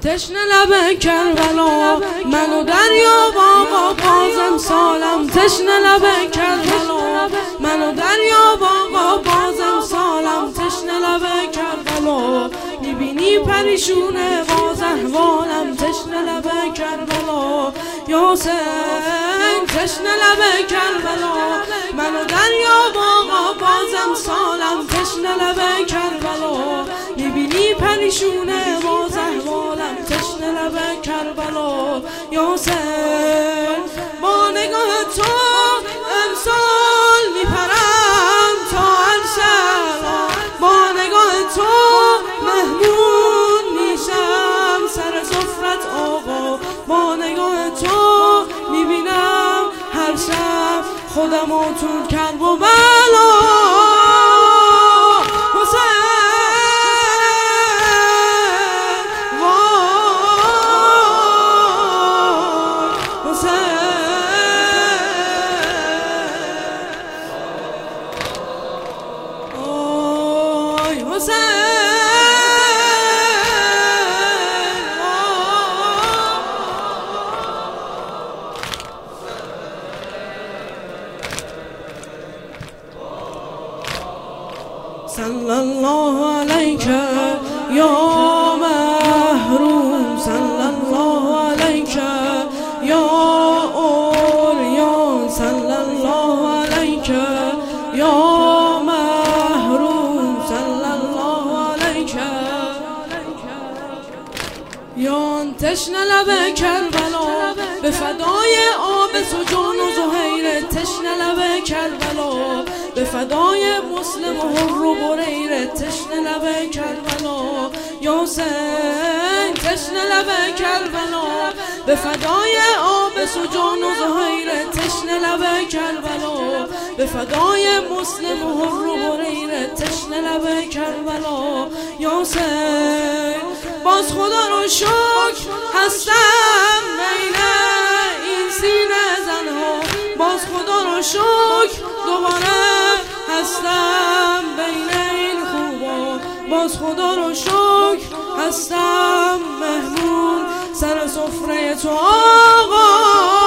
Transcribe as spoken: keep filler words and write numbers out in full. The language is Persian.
تشنه لب کربلا منو دریا باقا بازم سالم تشنه لب کربلا منو دریا باقا بازم سالم تشنه لب کربلا میبینی پریشونه باز احوالم تشنه لب کربلا یا حسین تشنه لب کربلا منو دریا باقا بازم سالم تشنه لب کربلا میبینی پریشونه باز احوالم تشنه لب کربلا یا حسین با نگاه تو امسال میپرم تا عرشم با نگاه تو مهمون میشم سر سفرت آقا با نگاه تو میبینم هر شب خودمو تو کرب و بلا صلی الله علیک یا محروم صلی الله علیک یا اوریان صلی الله علیک یا محروم صلی الله علیک یا تشنه لب کربلا به فدای آب سجون و زهیر تشنه لب کربلا به فدای مسلم و حر و بریر تشنه لب کربلا یا حسین تشنه لب کربلا به فدای آب سجون و زهیر تشنه لب کربلا به فدای مسلم و حر و بریر تشنه لب کربلا یا حسین باز خدا رو شکر هستم بین این سینه زنها باز خدا رو شکر دوباره هستم بین این خوبا باز خدا رو شکر هستم مهمون سر سفره تو آقا